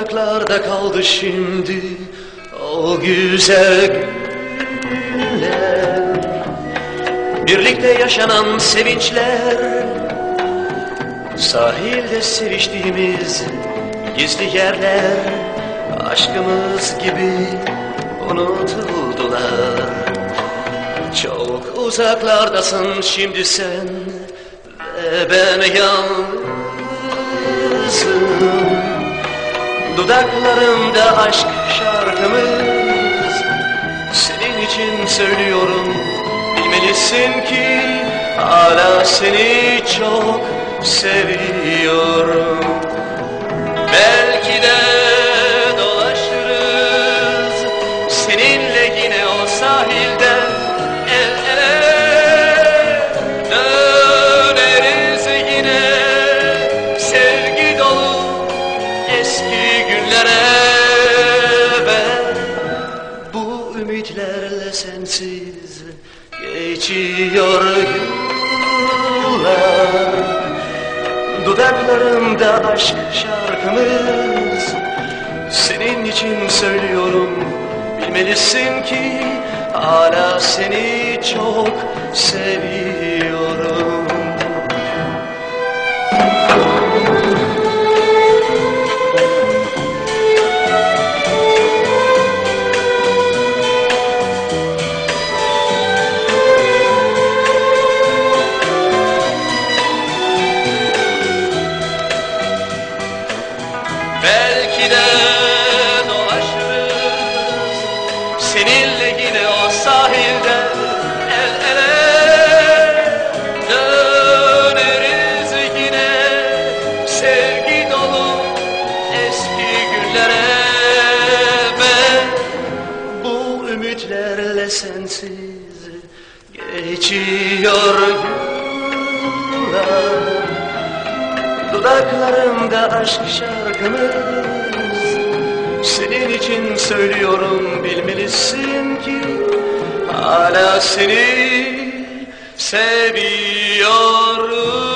uzaklarda kaldı şimdi o güzel günler. Birlikte yaşanan sevinçler, sahilde seviştiğimiz gizli yerler, aşkımız gibi unutuldular. Çok uzaklardasın şimdi sen ve ben yalnızım. Dudaklarımda aşk şarkımız, senin için söylüyorum. Bilmelisin ki hala seni çok seviyorum. Belki de dolaşırız seninle yine o sahilde, el ele döneriz yine sevgi dolu eski günlere. Ben bu ümitlerle sensiz geçiyor yıllar. Dudaklarımda aşk şarkımız, senin için söylüyorum. Bilmelisin ki hala seni çok seviyorum. Belki de dolaşırız seninle yine o sahilde, el ele döneriz yine sevgi dolu eski günlere. Ben bu ümitlerle sensiz geçiyor yıllar. Dudaklarımda aşk şarkımız, senin için söylüyorum. Bilmelisin ki hala seni seviyorum.